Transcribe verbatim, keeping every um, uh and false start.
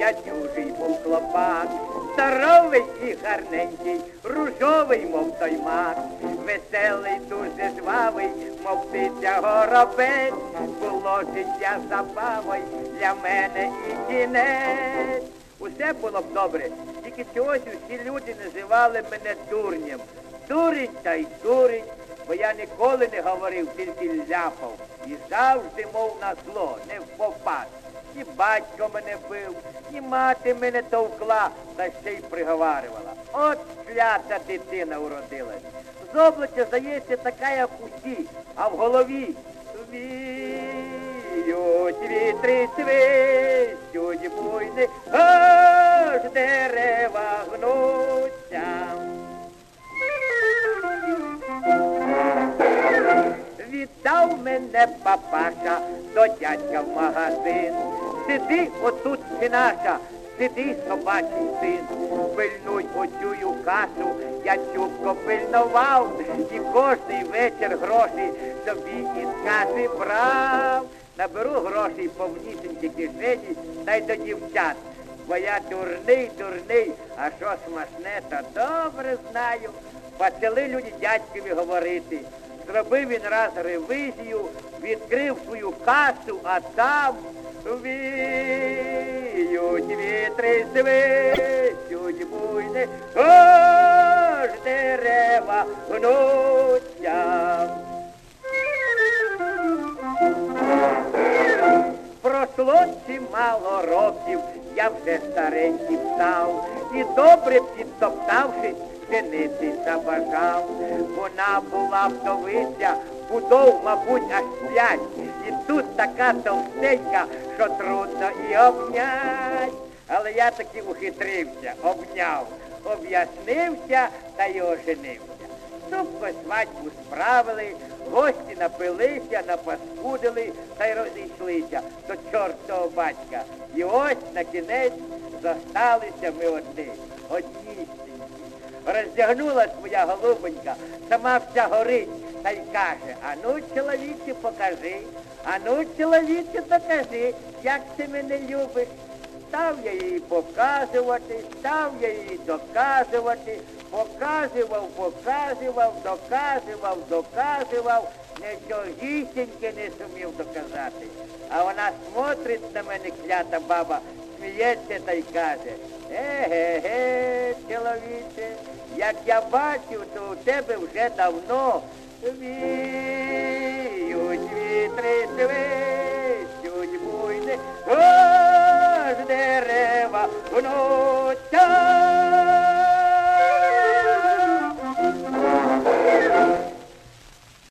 дядюжий був хлопак, здоровий і гарненький, ружовий, мов той мак, веселий, дуже жвавий, мов птиця горобець, було життя забавою для мене і кінець. Усе було б добре, тільки чогось усі люди називали мене дурнем. Дурень та й дурень, бо я ніколи не говорив, тільки ляпав. І завжди, мов на зло, не впопад. І батько мене бив, і мати мене товкла, та ще й приговарювала. От клята дитина уродилась. З обличчя, здається, така, як усі, а в голові віють вітри, свистють буйни, аж дерева гнуться. Віддав мене папаша до дядька в магазин. Сиди отут, синаша, сиди, собачий син. Пильнуй оцю касу, я чубко пильнував, і кожний вечір гроші собі із каси брав. Наберу грошей повнісенькі кишені, та й до дівчат. Бо я дурний, дурний, а що смачне, то добре знаю. Почали люди дядькові говорити. Зробив він раз ревизію, відкрив свою касу, а там віють вітри, свистють буйни, аж дерева гнуться. Пройшло чимало років, я вже старенький став, і добре підтоптавшись, женитись забажав. Вона була вдовиця, будов, мабуть, аж п'ять, і тут така товстенька, що трудно і обнять. Але я таки ухитрився, обняв, об'яснився та й оженився. Шубко свадьбу справили, гості напилися, напаскудили та й розійшлися до чортового батька. І ось на кінець зосталися ми одні, одні. Роздягнулась моя голубонька, сама вся горить, та й каже: а ну, чоловіче, покажи, а ну, чоловіче, докажи, як ти мене любиш. Став я їй показувати, став я їй доказувати, показував, показував, доказував, доказував, нічогісіньки не сумів доказати. А вона смотрить на мене, клята баба, сміється та й каже: еге-ге, чоловіче, як я бачив, то у тебе вже давно віють вітри, свистять